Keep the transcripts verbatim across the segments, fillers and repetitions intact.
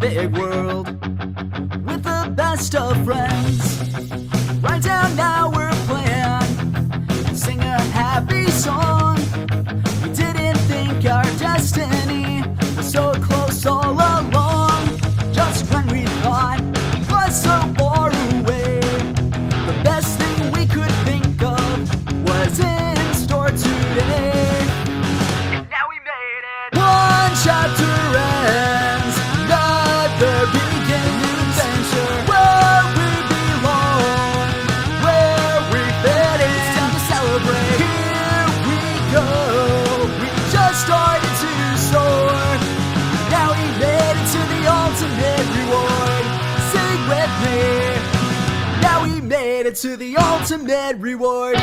big world with the best of friends. Write down our plan, sing a happy song. We didn't think our destiny was so close all along. Just when we thought it was so far away, the best thing we could think of was in store today. And now we made it. One chapter ends, another begins. Adventure where we belong, where we fit in. It's time to celebrate. Here we go. We just started to soar. Now we made it to the ultimate reward. Sing with me. Now we made it to the ultimate reward.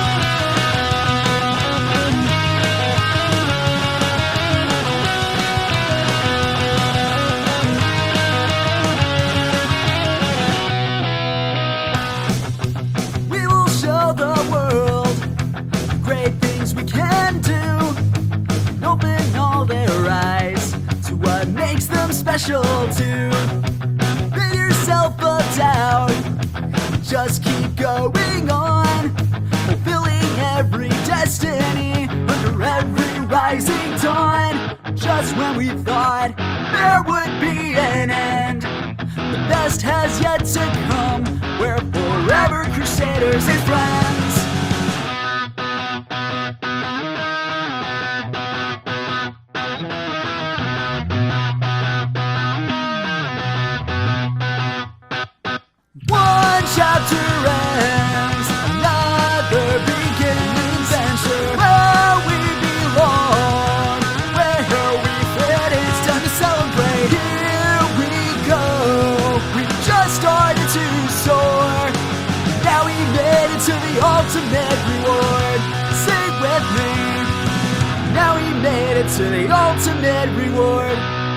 We will show the world great things we can do. Open all their eyes to what makes them special too. Rid yourself of doubt, just keep going on, fulfilling every destiny under every rising dawn. Just when we thought there would be an end, the best has yet to come. We're forever crusaders and friends. One chapter ends, another begins. Adventure where we belong, where we fit. It's time to celebrate. Here we go. We just started to soar. Now we made it to the ultimate reward. Sing with me. Now we made it to the ultimate reward.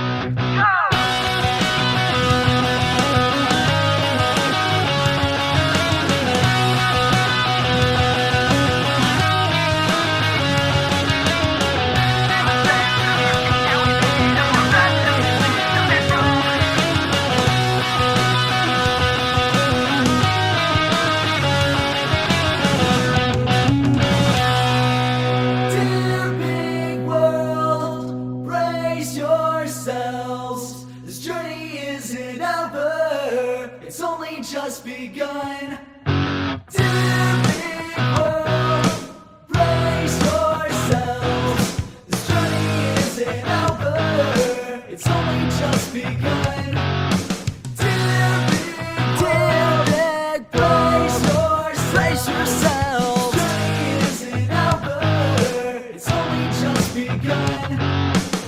This journey isn't over, it's only just begun. Dear big world, brace yourselves. This journey isn't over, it's only just begun. Dear big, dear big, brace yourselves. Brace yourselves. This journey isn't over, it's only just begun.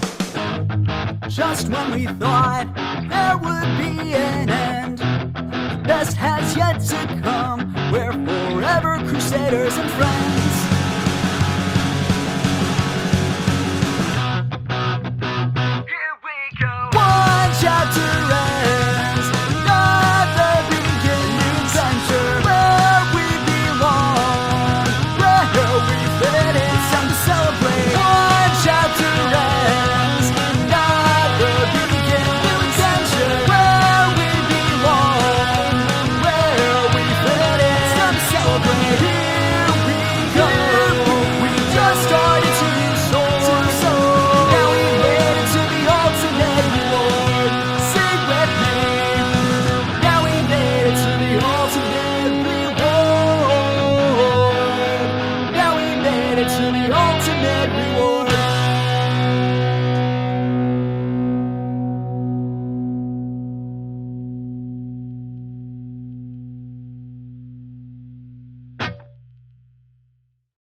Just when we thought there would be an end, the best has yet to come. We're forever crusaders and friends.